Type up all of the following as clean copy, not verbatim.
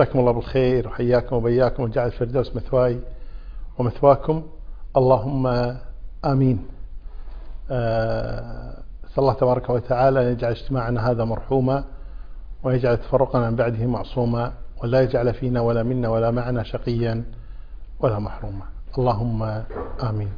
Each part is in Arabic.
مساكم الله بالخير وحياكم وبياكم وجعل الفردوس مثواي ومثواكم، اللهم آمين. أسأل الله تبارك وتعالى أن يجعل اجتماعنا هذا مرحوما، ويجعل تفرقنا من بعده معصوما، ولا يجعل فينا ولا منا ولا معنا شقيا ولا محروما، اللهم آمين.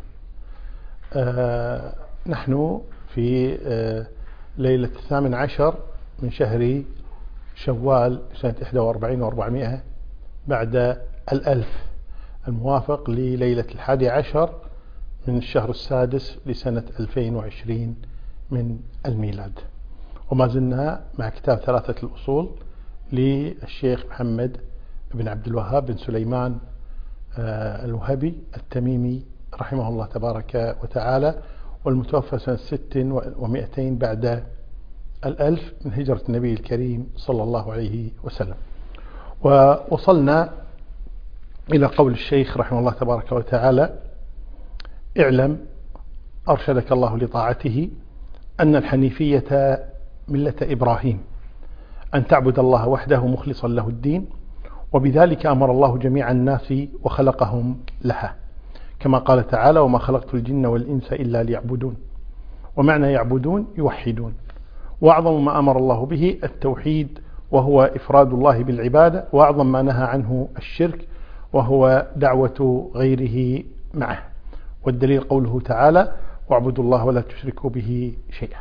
نحن في ليلة 18 من شهر شوال سنة 41 و400 بعد 1000، الموافق لليلة 11 من الشهر السادس لسنة 2020 من الميلاد. وما زلنا مع كتاب ثلاثة الأصول للشيخ محمد بن عبد الوهاب بن سليمان الوهبي التميمي رحمه الله تبارك وتعالى، والمتوفى سنة 600 بعد 1000 من هجرة النبي الكريم صلى الله عليه وسلم. ووصلنا إلى قول الشيخ رحمه الله تبارك وتعالى: اعلم أرشدك الله لطاعته أن الحنيفية ملة إبراهيم، أن تعبد الله وحده مخلصا له الدين، وبذلك أمر الله جميع الناس وخلقهم لها، كما قال تعالى: وما خلقت الجن والإنس إلا ليعبدون. ومعنى يعبدون يوحدون. وأعظم ما أمر الله به التوحيد، وهو إفراد الله بالعبادة، وأعظم ما نهى عنه الشرك، وهو دعوة غيره معه. والدليل قوله تعالى: واعبدوا الله ولا تشركوا به شيئا.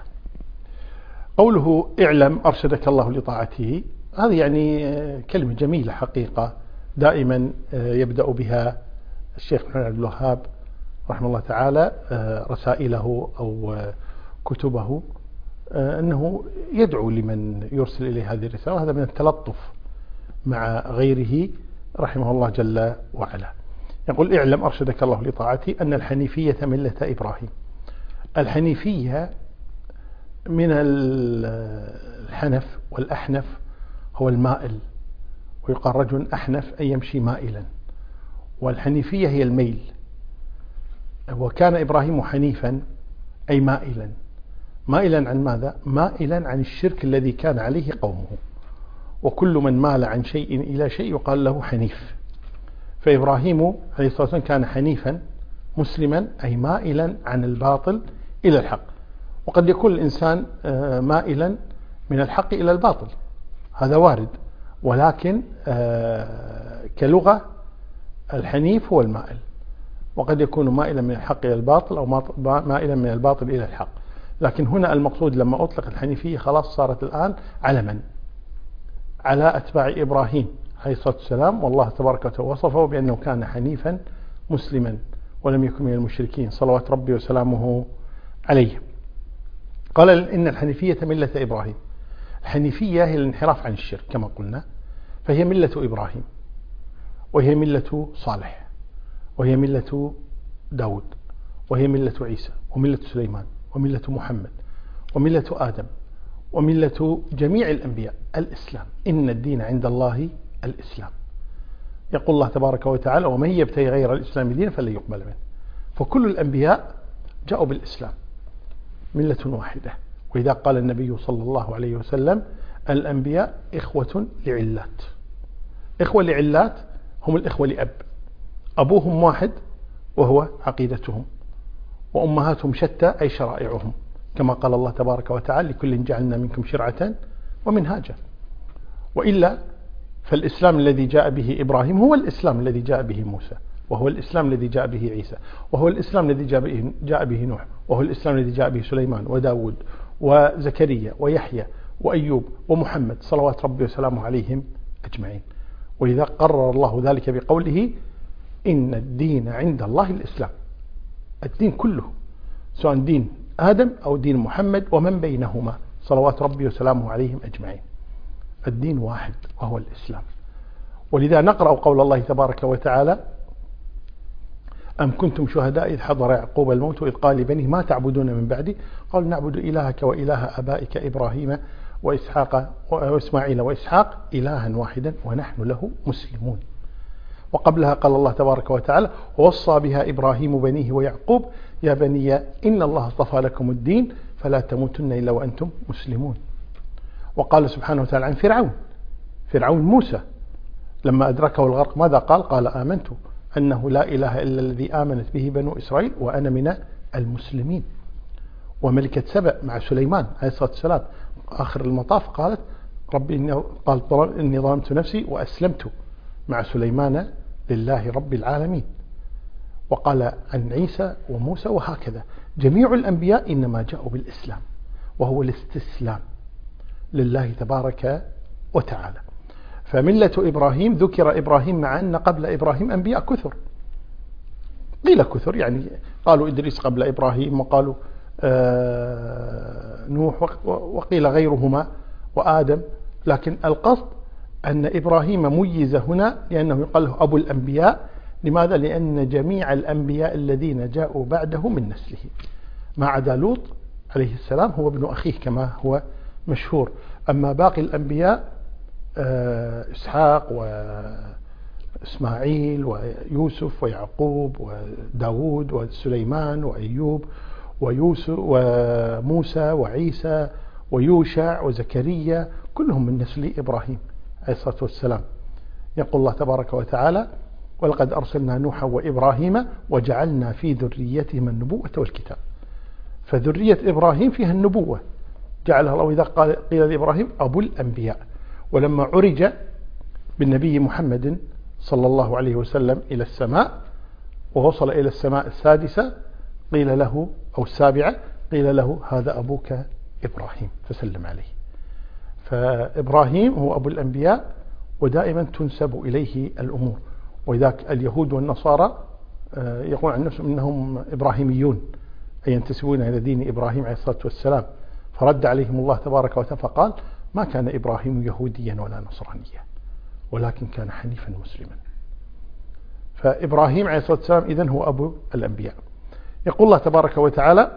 قوله اعلم أرشدك الله لطاعته، هذه يعني كلمة جميلة حقيقة، دائما يبدأ بها الشيخ محمد عبد الوهاب رحمه الله تعالى رسائله أو كتبه، أنه يدعو لمن يرسل إليه هذه الرسالة، وهذا من التلطف مع غيره رحمه الله جل وعلا. يقول: اعلم أرشدك الله لطاعته أن الحنيفية ملة إبراهيم. الحنيفية من الحنف، والأحنف هو المائل، ويقال رجل أحنف أي يمشي مائلا، والحنيفية هي الميل. وكان إبراهيم حنيفا أي مائلا. مائلا عن ماذا؟ مائلا عن الشرك الذي كان عليه قومه، وكل من مال عن شيء إلى شيء يقال له حنيف. فإبراهيم عليه الصلاة والسلام كان حنيفا مسلما أي مائلا عن الباطل إلى الحق. وقد يكون الإنسان مائلا من الحق إلى الباطل، هذا وارد، ولكن كلغة الحنيف هو المائل، وقد يكون مائلا من الحق إلى الباطل أو مائلا من الباطل إلى الحق. لكن هنا المقصود لما أطلق الحنيفية خلاص صارت الآن علما على أتباع إبراهيم عليه الصلاة والسلام، والله تبارك وتعالى وصفه بأنه كان حنيفا مسلما ولم يكن من المشركين صلوات ربي وسلامه عليه. قال: إن الحنيفية ملة إبراهيم. الحنيفية هي الانحراف عن الشرك كما قلنا، فهي ملة إبراهيم، وهي ملة صالح، وهي ملة داود، وهي ملة عيسى، وملة سليمان، وملة محمد، وملة آدم، وملة جميع الأنبياء. الإسلام، إن الدين عند الله الإسلام. يقول الله تبارك وتعالى: ومن يبتغي غير الإسلام دينا فلن يقبل منه. فكل الأنبياء جاءوا بالإسلام، ملة واحدة. وإذا قال النبي صلى الله عليه وسلم: الأنبياء إخوة لعلات. إخوة لعلات هم الإخوة لأب، أبوهم واحد وهو عقيدتهم، وأمهاتهم شتى أي شرائعهم، كما قال الله تبارك وتعالى: لكل جعلنا منكم شرعة ومنهاجا. وإلا فالإسلام الذي جاء به إبراهيم هو الإسلام الذي جاء به موسى، وهو الإسلام الذي جاء به عيسى، وهو الإسلام الذي جاء به نوح، وهو الإسلام الذي جاء به سليمان وداود وزكريا ويحيى وأيوب ومحمد صلوات ربي وسلامه عليهم أجمعين. وإذا قرر الله ذلك بقوله: إن الدين عند الله الإسلام. الدين كله، سواء دين آدم أو دين محمد ومن بينهما صلوات ربي وسلامه عليهم أجمعين، الدين واحد وهو الإسلام. ولذا نقرأ قول الله تبارك وتعالى: أم كنتم شهداء إذ حضر يعقوب الموت إذ قال لبنيه ما تعبدون من بعدي قال نعبد إلهك وإله آبائك إبراهيم وإسحاق وإسماعيل وإسحاق إلها واحدا ونحن له مسلمون. وقبلها قال الله تبارك وتعالى: ووصى بها إبراهيم بنيه ويعقوب يا بني إن الله اصطفى لكم الدين فلا تموتن إلا وأنتم مسلمون. وقال سبحانه وتعالى عن فرعون موسى: لما أدركه الغرق ماذا قال؟ قال آمنت أنه لا إله إلا الذي آمنت به بنو إسرائيل وأنا من المسلمين. وملكة سبأ مع سليمان عليه الصلاة والسلام آخر المطاف قالت ربي إني ظلمت نفسي وأسلمت مع سليمان لله رب العالمين. وقال عن عيسى وموسى وهكذا جميع الأنبياء إنما جاءوا بالإسلام، وهو الاستسلام لله تبارك وتعالى. فملة إبراهيم ذكر إبراهيم مع أن قبل إبراهيم أنبياء كثر، قيل كثر يعني قالوا إدريس قبل إبراهيم، وقالوا نوح، وقيل غيرهما وآدم، لكن القصد أن إبراهيم ميز هنا لأنه يقال له أبو الأنبياء. لماذا؟ لأن جميع الأنبياء الذين جاءوا بعده من نسله ما عدا لوط عليه السلام هو ابن أخيه كما هو مشهور. أما باقي الأنبياء إسحاق وإسماعيل ويوسف ويعقوب وداود وسليمان وأيوب ويوسف وموسى وعيسى ويوشع وزكريا كلهم من نسل إبراهيم عليه الصلاة والسلام. يقول الله تبارك وتعالى ولقد أرسلنا نوحا وإبراهيم وجعلنا في ذريتهما النبوة والكتاب. فذرية إبراهيم فيها النبوة جعلها الله إذا قيل لإبراهيم أبو الأنبياء. ولما عرج بالنبي محمد صلى الله عليه وسلم إلى السماء ووصل إلى السماء السادسة قيل له أو السابعة قيل له هذا أبوك إبراهيم فسلم عليه. فإبراهيم هو أبو الأنبياء ودائما تنسب إليه الأمور. وإذاك اليهود والنصارى يقول عن نفسهم إنهم إبراهيميون أي ينتسبون إلى دين إبراهيم عليه الصلاة والسلام. فرد عليهم الله تبارك وتعالى فقال ما كان إبراهيم يهوديا ولا نصرانيا ولكن كان حنيفا مسلما. فإبراهيم عليه الصلاة والسلام إذن هو أبو الأنبياء. يقول الله تبارك وتعالى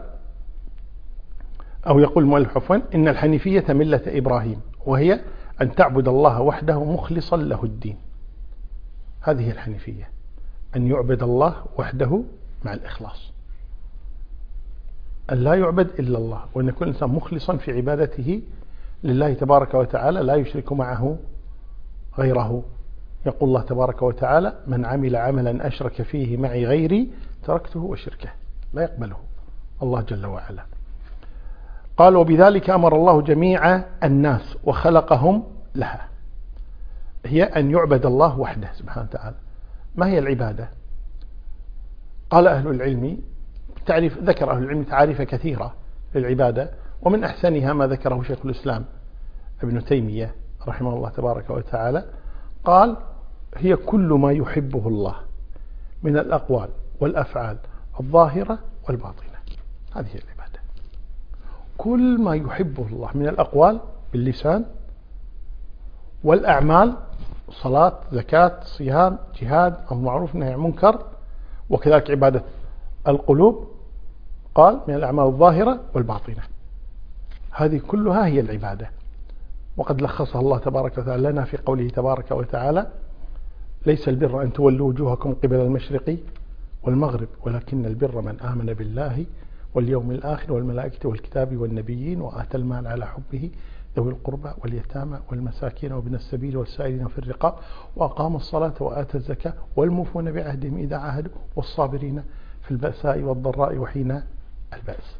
أو يقول المؤلف عفوا إن الحنيفية ملة إبراهيم وهي أن تعبد الله وحده مخلصا له الدين. هذه الحنيفية أن يعبد الله وحده مع الإخلاص، أن لا يعبد إلا الله، وأن يكون الإنسان مخلصا في عبادته لله تبارك وتعالى لا يشرك معه غيره. يقول الله تبارك وتعالى من عمل عملا أشرك فيه معي غيري تركته وشركه لا يقبله الله جل وعلا. قال وبذلك أمر الله جميع الناس وخلقهم لها، هي أن يعبد الله وحده سبحانه وتعالى. ما هي العبادة؟ قال أهل العلم ذكر أهل العلم تعاريف كثيرة للعبادة، ومن أحسنها ما ذكره شيخ الإسلام ابن تيمية رحمه الله تبارك وتعالى قال هي كل ما يحبه الله من الأقوال والأفعال الظاهرة والباطنة. هذه هي العبادة، كل ما يحبه الله من الأقوال باللسان والأعمال صلاة زكاة صيام جهاد أمر معروف نهي عن منكر، وكذلك عبادة القلوب قال من الأعمال الظاهرة والباطنة. هذه كلها هي العبادة، وقد لخصها الله تبارك وتعالى لنا في قوله تبارك وتعالى ليس البر أن تولوا وجوهكم قبل المشرق والمغرب ولكن البر من آمن بالله واليوم الآخر والملائكة والكتاب والنبيين وآتى المال على حبه ذوي القربى واليتامى والمساكين وابن السبيل والسائلين في الرقاب وأقام الصلاة وآتى الزكاة والموفون بعهدهم إذا عاهدوا والصابرين في البأساء والضراء وحين البأس.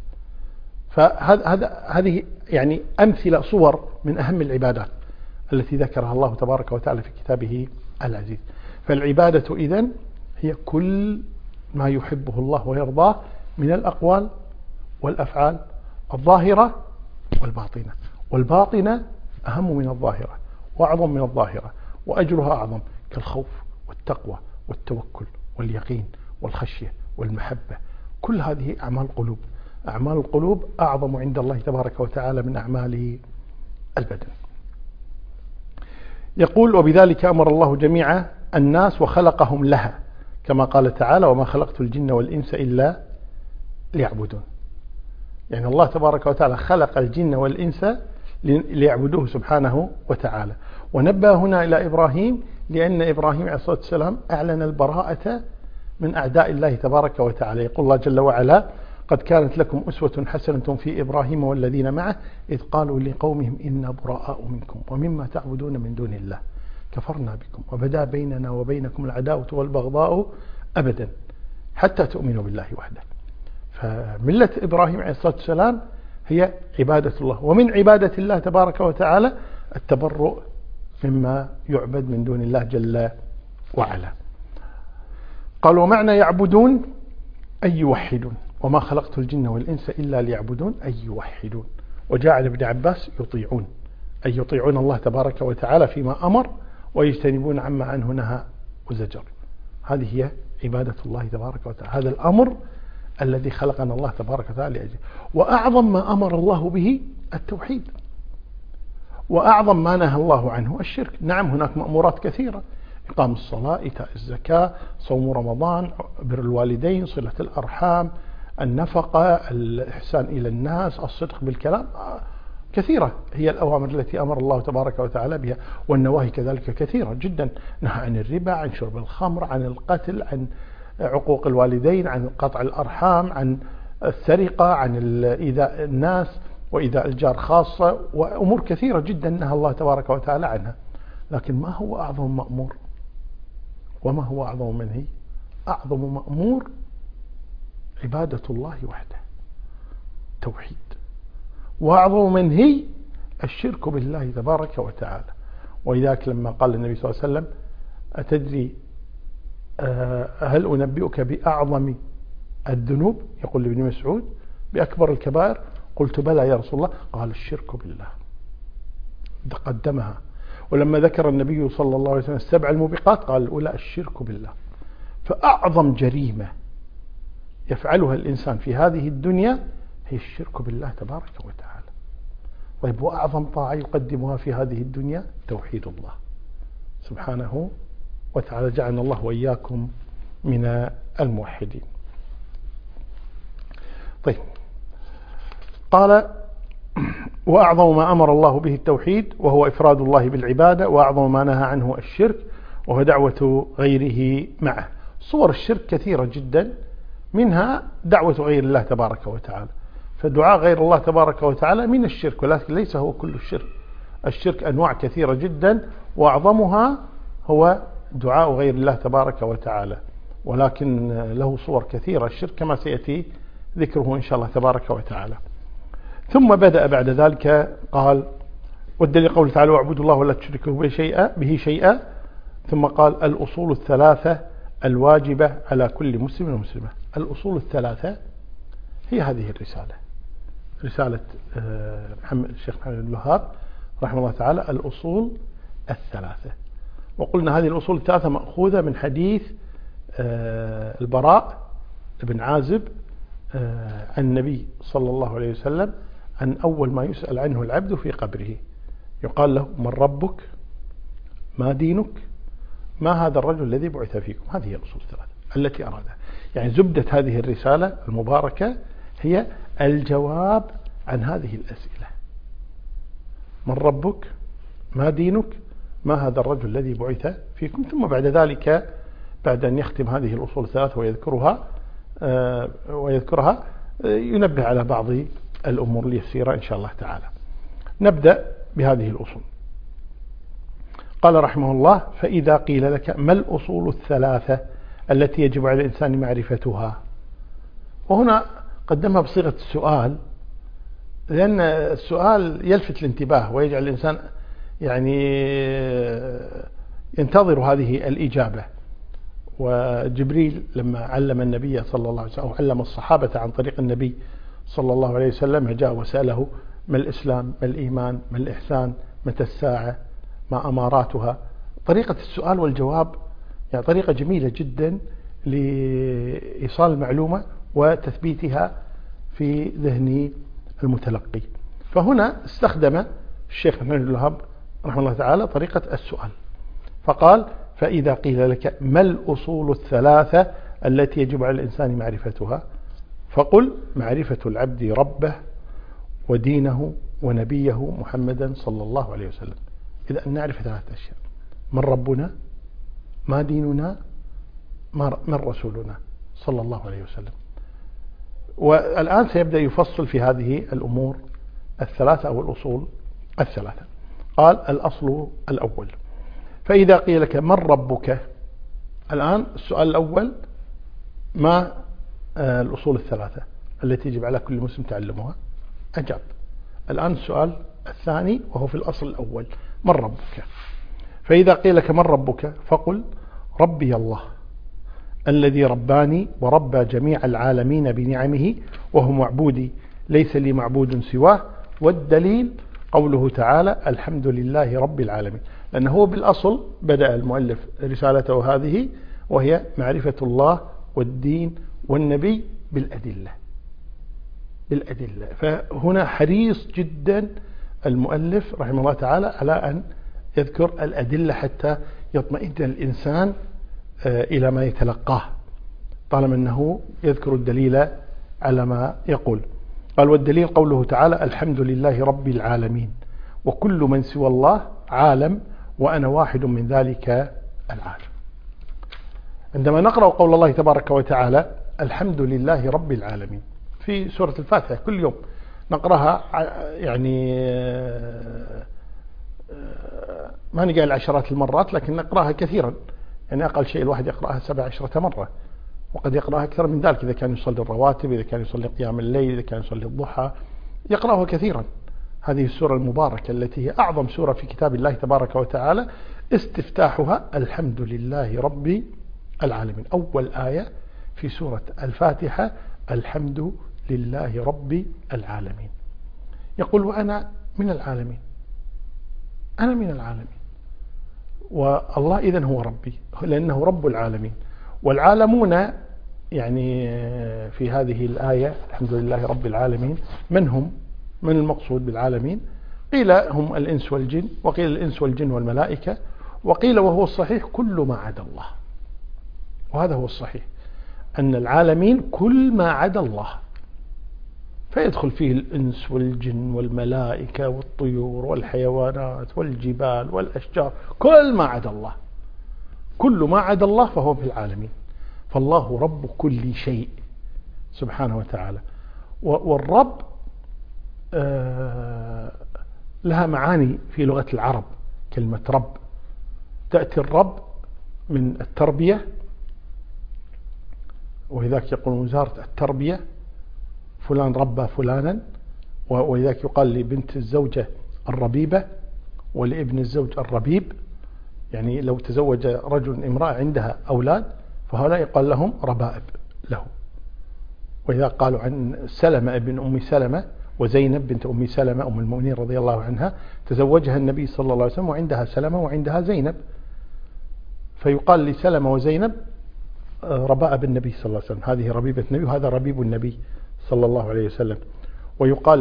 فهذه يعني أمثلة صور من أهم العبادات التي ذكرها الله تبارك وتعالى في كتابه العزيز. فالعبادة إذن هي كل ما يحبه الله ويرضاه من الأقوال والأفعال الظاهرة والباطنة، والباطنة أهم من الظاهرة وأعظم من الظاهرة وأجرها أعظم، كالخوف والتقوى والتوكل واليقين والخشية والمحبة. كل هذه أعمال قلوب. أعمال القلوب أعظم عند الله تبارك وتعالى من أعمال البدن. يقول وبذلك أمر الله جميع الناس وخلقهم لها كما قال تعالى وما خلقت الجن والإنس إلا ليعبدون. يعني الله تبارك وتعالى خلق الجن والإنس ليعبدوه سبحانه وتعالى. ونبه هنا إلى إبراهيم لأن إبراهيم عليه الصلاة والسلام أعلن البراءة من أعداء الله تبارك وتعالى. يقول الله جل وعلا قد كانت لكم أسوة حسنة في إبراهيم والذين معه إذ قالوا لقومهم إنا براء منكم ومما تعبدون من دون الله كفرنا بكم وبدا بيننا وبينكم العداوة والبغضاء أبدا حتى تؤمنوا بالله وحده. فملة إبراهيم عليه الصلاة والسلام هي عبادة الله، ومن عبادة الله تبارك وتعالى التبرؤ مما يعبد من دون الله جل وعلا. قال ومعنى يعبدون أي يوحدون، وما خلقت الجن والإنس إلا ليعبدون أي يوحدون. وجاء عن ابن عباس يطيعون، أي يطيعون الله تبارك وتعالى فيما أمر ويجتنبون عما عنه نهى وزجر. هذه هي عبادة الله تبارك وتعالى، هذا الأمر الذي خلقنا الله تبارك وتعالى لأجله. وأعظم ما أمر الله به التوحيد، وأعظم ما نهى الله عنه الشرك. نعم هناك مأمورات كثيرة، إقام الصلاة، إيتاء الزكاة، صوم رمضان، بر الوالدين، صلة الأرحام، النفقة، الإحسان إلى الناس، الصدق بالكلام، كثيرة هي الأوامر التي أمر الله تبارك وتعالى بها، والنواهي كذلك كثيرة جدا. نهى عن الربا، عن شرب الخمر، عن القتل، عن عقوق الوالدين، عن قطع الأرحام، عن السرقة، عن إيذاء الناس وإيذاء الجار خاصة، وأمور كثيرة جدا نهى الله تبارك وتعالى عنها. لكن ما هو أعظم مأمور وما هو أعظم منهي؟ أعظم مأمور عبادة الله وحده، توحيد. وأعظم منهي الشرك بالله تبارك وتعالى. ولذلك لما قال النبي صلى الله عليه وسلم أتدري هل أنبئك بأعظم الذنوب؟ يقول لابن مسعود بأكبر الكبائر. قلت بلى يا رسول الله. قال الشرك بالله، قدمها. ولما ذكر النبي صلى الله عليه وسلم 7 الموبقات قال الأولى الشرك بالله. فأعظم جريمة يفعلها الإنسان في هذه الدنيا هي الشرك بالله تبارك وتعالى. طيب وأعظم طاعة يقدمها في هذه الدنيا توحيد الله سبحانه وتعالى. جعلنا الله وإياكم من الموحدين. طيب قال وأعظم ما أمر الله به التوحيد وهو إفراد الله بالعبادة، وأعظم ما نهى عنه الشرك وهو دعوة غيره معه. صور الشرك كثيرة جدا، منها دعوة غير الله تبارك وتعالى. فدعاء غير الله تبارك وتعالى من الشرك، ولكن ليس هو كل الشرك. الشرك أنواع كثيرة جدا، وأعظمها هو دعاء غير الله تبارك وتعالى، ولكن له صور كثيرة الشرك كما سيأتي ذكره إن شاء الله تبارك وتعالى. ثم بدأ بعد ذلك قال والدليل قوله تعالى واعبدوا الله ولا تشركوا به شيئا. ثم قال الأصول الثلاثة الواجبة على كل مسلم ومسلمة. الأصول الثلاثة هي هذه الرسالة، رسالة الشيخ محمد بن الوهاب رحمه الله تعالى، الأصول الثلاثة. وقلنا هذه الأصول الثلاثة مأخوذة من حديث البراء بن عازب عن النبي صلى الله عليه وسلم عن أول ما يسأل عنه العبد في قبره، يقال له من ربك، ما دينك، ما هذا الرجل الذي بعث فيكم. هذه هي الأصول الثلاثة التي أرادها. يعني زبدة هذه الرسالة المباركة هي الجواب عن هذه الأسئلة: من ربك، ما دينك، ما هذا الرجل الذي بعث فيكم. ثم بعد ذلك بعد أن يختم هذه الأصول الثلاثة ويذكرها ينبه على بعض الأمور اليسيرة إن شاء الله تعالى. نبدأ بهذه الأصول. قال رحمه الله: فإذا قيل لك ما الأصول الثلاثة التي يجب على الإنسان معرفتها. وهنا قدمها بصيغة السؤال، لأن السؤال يلفت الانتباه ويجعل الإنسان يعني ينتظر هذه الإجابة. وجبريل لما علم النبي صلى الله عليه وسلم أو علم الصحابة عن طريق النبي صلى الله عليه وسلم جاء وسأله: ما الإسلام، ما الإيمان، ما الإحسان، متى الساعة، ما أماراتها. طريقة السؤال والجواب يعني طريقة جميلة جدا لإيصال المعلومة وتثبيتها في ذهن المتلقي. فهنا استخدم الشيخ محمد بن الوهاب رحمه الله تعالى طريقة السؤال، فقال: فإذا قيل لك ما الأصول الثلاثة التي يجب على الإنسان معرفتها، فقل: معرفة العبد ربه ودينه ونبيه محمدا صلى الله عليه وسلم. إذا نعرف 3 أشياء: من ربنا، ما ديننا، من رسولنا صلى الله عليه وسلم. والآن سيبدأ يفصل في هذه الأمور الثلاثة أو الأصول الثلاثة. قال: الأصل الأول: فإذا قيل لك من ربك، الآن السؤال الأول ما الأصول الثلاثة التي يجب على كل مسلم تعلمها، أجاب. الآن السؤال الثاني وهو في الأصل الأول، من ربك؟ فإذا قيل لك من ربك فقل ربي الله الذي رباني وربى جميع العالمين بنعمه وهو معبودي ليس لي معبود سواه. والدليل قوله تعالى الحمد لله رب العالمين، لأنه هو بالأصل بدأ المؤلف رسالته هذه وهي معرفة الله والدين والنبي بالأدلة. فهنا حريص جدا المؤلف رحمه الله تعالى على أن يذكر الأدلة حتى يطمئن الإنسان إلى ما يتلقاه، طالما أنه يذكر الدليل على ما يقول. قال والدليل قوله تعالى الحمد لله رب العالمين وكل من سوى الله عالم وأنا واحد من ذلك العالم. عندما نقرأ قول الله تبارك وتعالى الحمد لله رب العالمين في سورة الفاتحة كل يوم نقرأها، يعني ما نقال عشرات المرات لكن نقرأها كثيرا، يعني أقل شيء الواحد يقرأها 17 مرة، وقد يقرأها أكثر من ذلك إذا كان يصلي الرواتب، إذا كان يصلي قيام الليل، إذا كان يصلي الضحى، يقرأها كثيرا. هذه السورة المباركة التي هي أعظم سورة في كتاب الله تبارك وتعالى، استفتاحها الحمد لله رب العالمين. أول آية في سورة الفاتحة الحمد لله رب العالمين. يقول وأنا من العالمين، أنا من العالمين، والله إذن هو ربي لأنه رب العالمين. والعالمون يعني في هذه الآية الحمد لله رب العالمين من هم؟ من المقصود بالعالمين؟ قيل هم الإنس والجن، وقيل الإنس والجن والملائكة، وقيل وهو الصحيح كل ما عدا الله. وهذا هو الصحيح أن العالمين كل ما عدا الله، فيدخل فيه الإنس والجن والملائكة والطيور والحيوانات والجبال والأشجار، كل ما عدا الله، كل ما عدا الله فهو في العالمين. فالله رب كل شيء سبحانه وتعالى. والرب لها معاني في لغة العرب. كلمة رب تأتي الرب من التربية، ولذلك يقول وزارة التربية فلان ربى فلانا، ولذلك يقال لبنت الزوجة الربيبة ولابن الزوج الربيب. يعني لو تزوج رجل امرأة عندها أولاد فهؤلاء يقال لهم ربائب له. وإذا قالوا عن سلمة ابن أم سلمة وزينب بنت أم سلمة أم المؤمنين رضي الله عنها، تزوجها النبي صلى الله عليه وسلم وعندها سلمة وعندها زينب، فيقال لسلمة وزينب ربائب النبي صلى الله عليه وسلم، هذه ربيبة النبي وهذا ربيب النبي صلى الله عليه وسلم. ويقال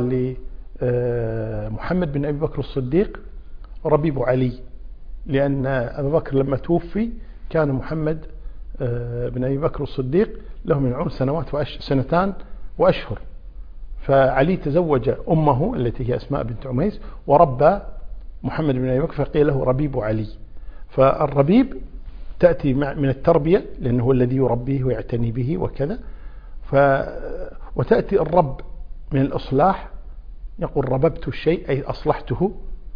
لمحمد بن أبي بكر الصديق ربيب علي، لأن أبي بكر لما توفي كان محمد بن أبي بكر الصديق له من العمر سنتان وأشهر، فعلي تزوج أمه التي هي أسماء بنت عميس وربى محمد بن أبي بكر فقيل له ربيب علي. فالربيب تأتي من التربية لأنه هو الذي يربيه ويعتني به وكذا، وتأتي الرب من الإصلاح، يقول رببت الشيء أي أصلحته،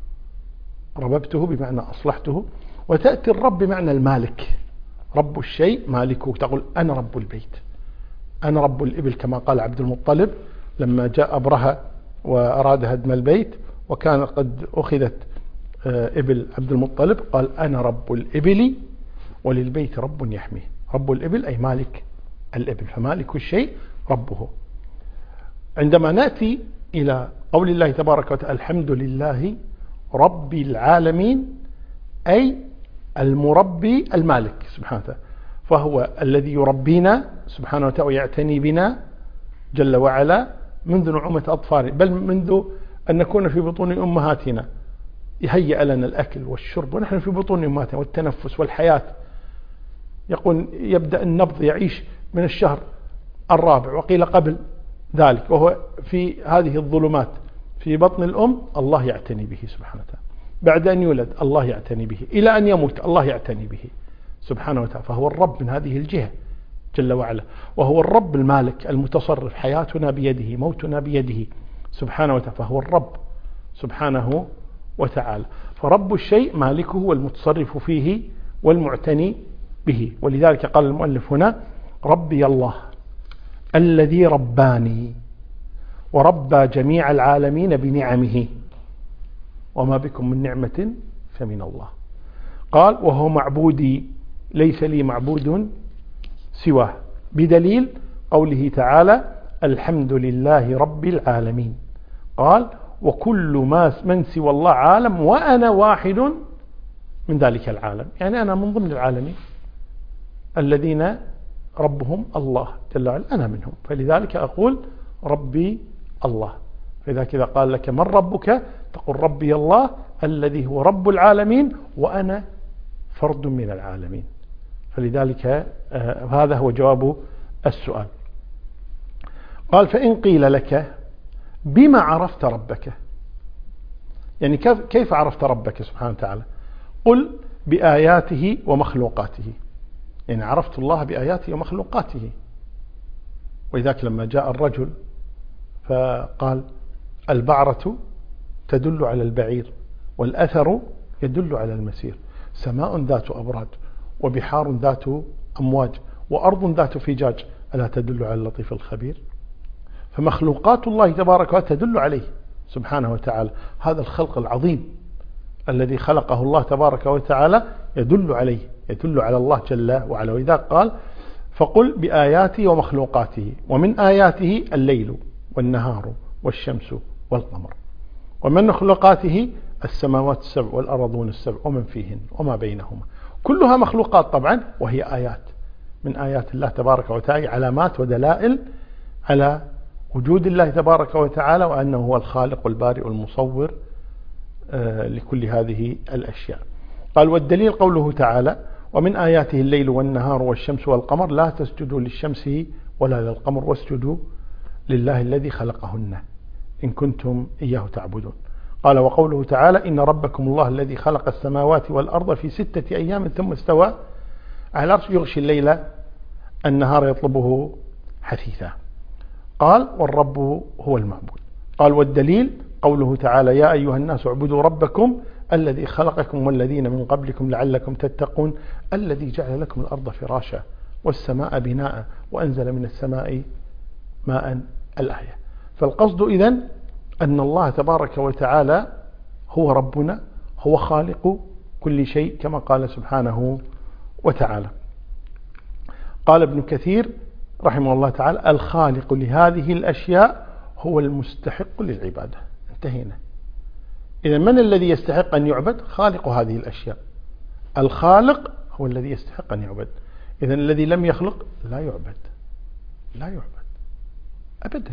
رببته بمعنى أصلحته. وتأتي الرب بمعنى المالك، رب الشيء مالكه، تقول أنا رب البيت، أنا رب الإبل، كما قال عبد المطلب لما جاء أبرهة وأراد هدم البيت وكان قد أخذت إبل عبد المطلب، قال أنا رب الإبل وللبيت رب يحميه. رب الإبل أي مالك الإبل، فمالك الشيء ربه. عندما نأتي إلى قول الله تبارك وتعالى الحمد لله رب العالمين، أي المربي المالك سبحانه وتعالى، فهو الذي يربينا سبحانه وتعالى ويعتني بنا جل وعلا منذ نعومة أطفالنا، بل منذ أن نكون في بطون أمهاتنا يهيئ لنا الأكل والشرب ونحن في بطون أمهاتنا، والتنفس والحياة. يقول يبدأ النبض يعيش من الشهر الرابع وقيل قبل ذلك، وهو في هذه الظلمات في بطن الأم، الله يعتني به سبحانه وتعالى. بعد أن يولد الله يعتني به، إلى أن يموت الله يعتني به سبحانه وتعالى. فهو الرب من هذه الجهة جل وعلا، وهو الرب المالك المتصرف، حياتنا بيده موتنا بيده سبحانه وتعالى، فهو الرب سبحانه وتعالى. فرب الشيء مالكه والمتصرف فيه والمعتني به. ولذلك قال المؤلف هنا: ربي الله الذي رباني وربى جميع العالمين بنعمه، وما بكم من نعمة فمن الله. قال: وهو معبودي ليس لي معبود سواه، بدليل قوله تعالى: الحمد لله رب العالمين. قال: وكل من سوى الله عالم وأنا واحد من ذلك العالم، يعني أنا من ضمن العالمين الذين ربهم الله جل وعلا، أنا منهم، فلذلك أقول ربي الله. فإذا كذا قال لك من ربك تقول ربي الله الذي هو رب العالمين وأنا فرد من العالمين. فلذلك هذا هو جواب السؤال. قال: فإن قيل لك بما عرفت ربك، يعني كيف عرفت ربك سبحانه وتعالى؟ قل: بآياته ومخلوقاته، يعني عرفت الله بآياته ومخلوقاته. وإذاك لما جاء الرجل فقال: البعرة تدل على البعير والأثر يدل على المسير، سماء ذات أبراج وبحار ذات أمواج وأرض ذات فجاج، ألا تدل على اللطيف الخبير؟ فمخلوقات الله تبارك وتعالى تدل عليه سبحانه وتعالى. هذا الخلق العظيم الذي خلقه الله تبارك وتعالى يدل عليه، يدل على الله جل وعلا. وإذا قال: فقل بآياته ومخلوقاته، ومن آياته الليل والنهار والشمس والقمر، ومن مخلوقاته السماوات السبع والأرضون السبع ومن فيهن وما بينهما، كلها مخلوقات طبعا، وهي آيات من آيات الله تبارك وتعالى، علامات ودلائل على وجود الله تبارك وتعالى وأنه هو الخالق والبارئ والمصور لكل هذه الأشياء. قال: والدليل قوله تعالى: ومن آياته الليل والنهار والشمس والقمر لا تسجدوا للشمس ولا للقمر واسجدوا لله الذي خلقهن إن كنتم إياه تعبدون. قال: وقوله تعالى: إن ربكم الله الذي خلق السماوات والأرض في 6 أيام ثم استوى على العرش يغشي الليل النهار يطلبه حثيثا. قال: والرب هو المعبود. قال: والدليل قوله تعالى: يا أيها الناس اعبدوا ربكم الذي خلقكم والذين من قبلكم لعلكم تتقون الذي جعل لكم الأرض فراشا والسماء بناء وأنزل من السماء ماء، الآية. فالقصد إذن أن الله تبارك وتعالى هو ربنا، هو خالق كل شيء كما قال سبحانه وتعالى. قال ابن كثير رحمه الله تعالى: الخالق لهذه الأشياء هو المستحق للعبادة. انتهينا. إذا من الذي يستحق أن يعبد؟ خالق هذه الأشياء. الخالق هو الذي يستحق أن يعبد. إذا الذي لم يخلق لا يعبد، لا يعبد أبدا.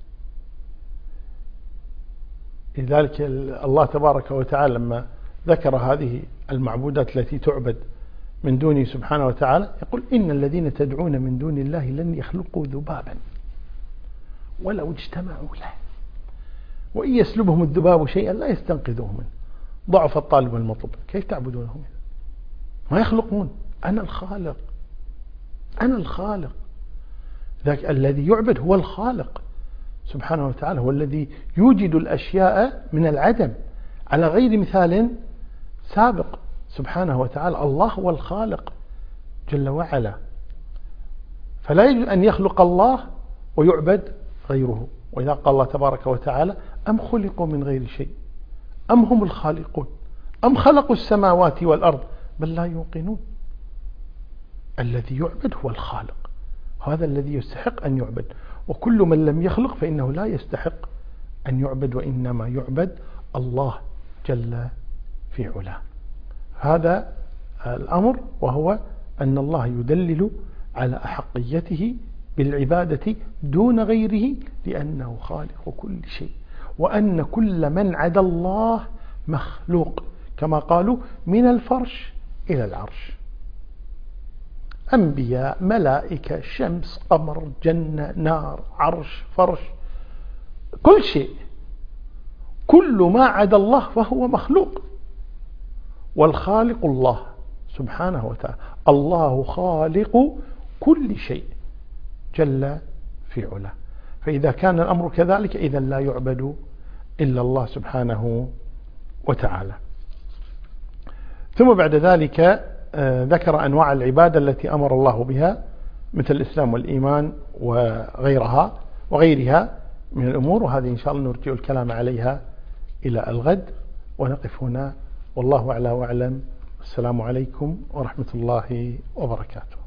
لذلك الله تبارك وتعالى لما ذكر هذه المعبودات التي تعبد من دونه سبحانه وتعالى يقول: إن الذين تدعون من دون الله لن يخلقوا ذبابا ولو اجتمعوا له وإن يسلبهم الذباب شيئا لا يستنقذوه منه، ضعف الطالب والمطلوب. كيف تعبدونهم؟ ما يخلقون. أنا الخالق، أنا الخالق. ذاك الذي يعبد هو الخالق سبحانه وتعالى، هو الذي يوجد الأشياء من العدم على غير مثال سابق سبحانه وتعالى. الله هو الخالق جل وعلا، فلا يجوز أن يخلق الله ويعبد غيره. وإذا قال الله تبارك وتعالى: أم خلقوا من غير شيء أم هم الخالقون أم خلقوا السماوات والأرض بل لا يوقنون. الذي يعبد هو الخالق، هذا الذي يستحق أن يعبد، وكل من لم يخلق فإنه لا يستحق أن يعبد، وإنما يعبد الله جل في علاه. هذا الأمر، وهو أن الله يدلل على أحقيته بالعبادة دون غيره لأنه خالق كل شيء، وأن كل من عدا الله مخلوق كما قالوا: من الفرش إلى العرش، أنبياء، ملائكة، شمس، قمر، جنة، نار، عرش، فرش، كل شيء، كل ما عدا الله فهو مخلوق، والخالق الله سبحانه وتعالى. الله خالق كل شيء جل في علاه. فإذا كان الأمر كذلك إذن لا يعبد إلا الله سبحانه وتعالى. ثم بعد ذلك ذكر أنواع العبادة التي أمر الله بها مثل الإسلام والإيمان وغيرها من الأمور، وهذه إن شاء الله نرجع الكلام عليها إلى الغد، ونقف هنا والله أعلى وأعلم. السلام عليكم ورحمة الله وبركاته.